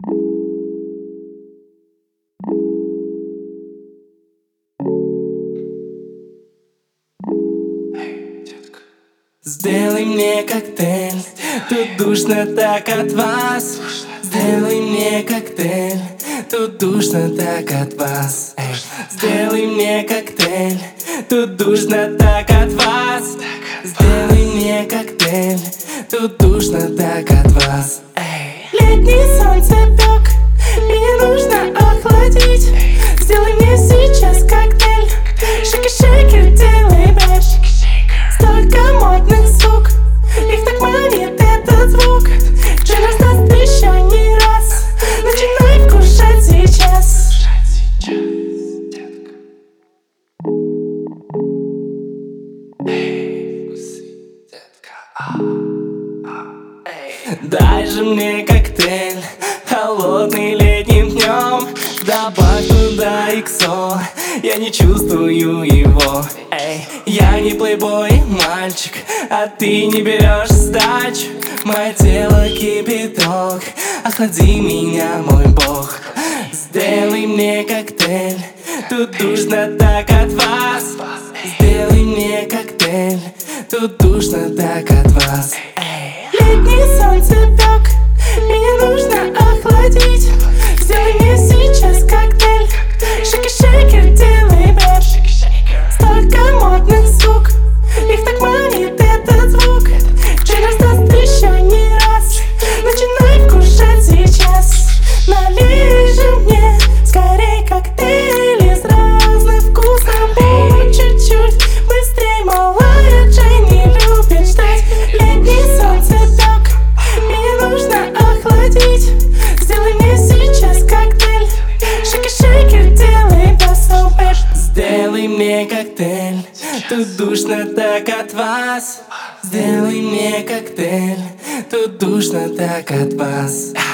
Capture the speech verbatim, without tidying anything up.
Сделай мне коктейль, тут душно так от вас. Сделай мне коктейль, тут душно так от вас. Эй. Сделай мне коктейль, тут душно так от вас. Сделай мне коктейль, тут душно так от вас. Эй. Летний солнцепек, мне нужно охладить. Сделай мне сейчас коктейль, шейкер-шейкер, делай бэш. Столько модных звук, их так манит этот звук. Джин раздаст еще не раз, начинай вкушать сейчас. Эй, вкуси, детка. А, а, эй. Дай же мне коктейль, холодный летним днем. Добавь туда иксо, я не чувствую его. Эй, я не плейбой мальчик, а ты не берешь сдачу. Мое тело кипяток, охлади меня, мой бог. Сделай мне коктейль, тут душно так от вас. Сделай мне коктейль, тут душно так от вас. Эй. Летний солнцепек, мне нужно охладить. Сделай мне сейчас коктейль, шейкер-шейкер, делай бэш. Столько модных звук, их так манит этот звук. Джин раздаст еще не раз, начинай вкушать сейчас. Налей же мне скорей коктейль из разных вкусов. Будь чуть-чуть быстрей, малая Джейн не любит ждать. Летний солнцепек, мне нужно охладить. Сделай мне сейчас коктейль, шейкер-шейкер, делай бэш. Сделай мне коктейль, тут душно так от вас. Сделай мне коктейль, тут душно так от вас.